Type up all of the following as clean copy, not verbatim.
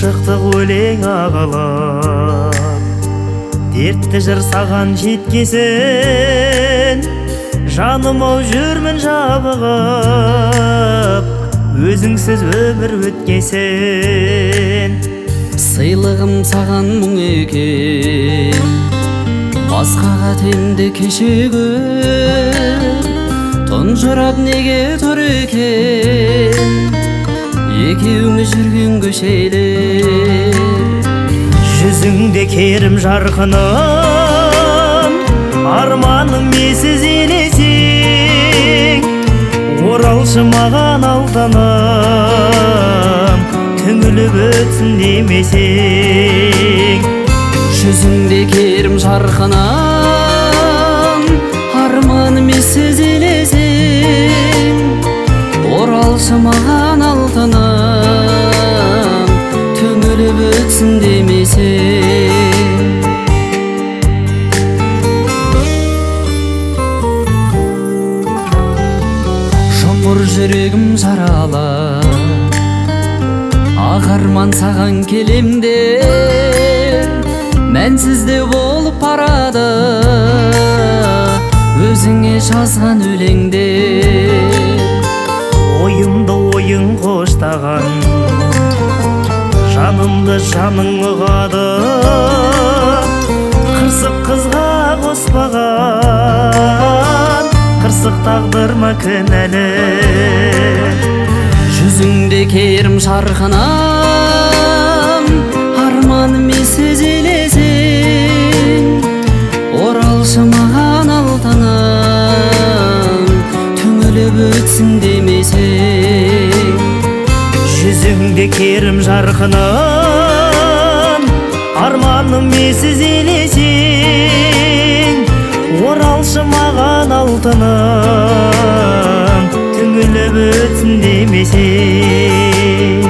Шықты өлең ағалап, дертті жыр саған жеткесін, жаным ау жүрмін жабығып, өзіңсіз өмір өткесін. Сыйлығым саған мұң екен, басқаға темді кешегім, тұнжырап неге тұр екен, екеуміз жүрген көшелер. Жүзіңде керім жарқыным, арманым есіз елесең, оралшы маған алтыным, түңіліп өтсін демесең. Жүзіңде керім жарқыным, арманым есіз елесең, оралшы маған алтыным, түңіліп өтсін демесең. Жұмыр жүрегім жаралы, ақ арман саған келемде, мәнсізде болып барады өзіңе жазған өлеңде. Ойымды ойың қоштаған, жанымды жаның ұғады, қырсық қызға қоспаған, қырсық тағдыр ма кінәлі. Жүзіңде керім жарқыным, арманым есіз елесең, оралшы маған алтыным, түңіліп өтсін демесең. Жүзіңде керім жарқыным, арманым есіз елесең, оралшы маған алтыным, түңіліп өтсін демесең.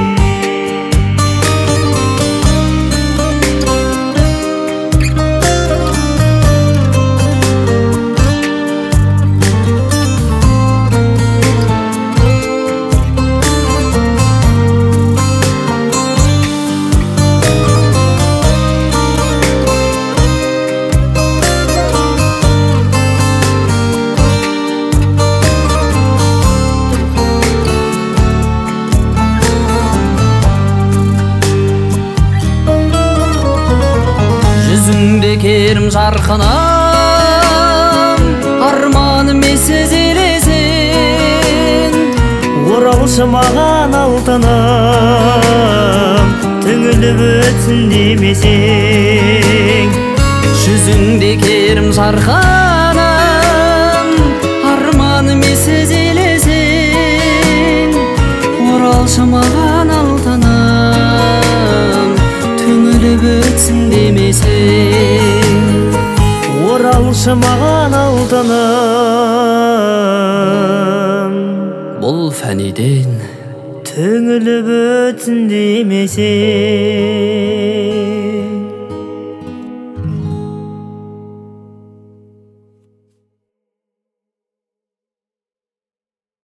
Жүзіңде керім жарқыным, арманым есіз елесең, оралшы маған алтыным, түңіліп өтсін демесең. Жүзіңде керім жарқыным, арманым есіз елесең, оралшы маған алтыным, түңіліп өтсін демесең. Оралшы маған алтыным, Бұл фәниден түңіліп өтсін демесең.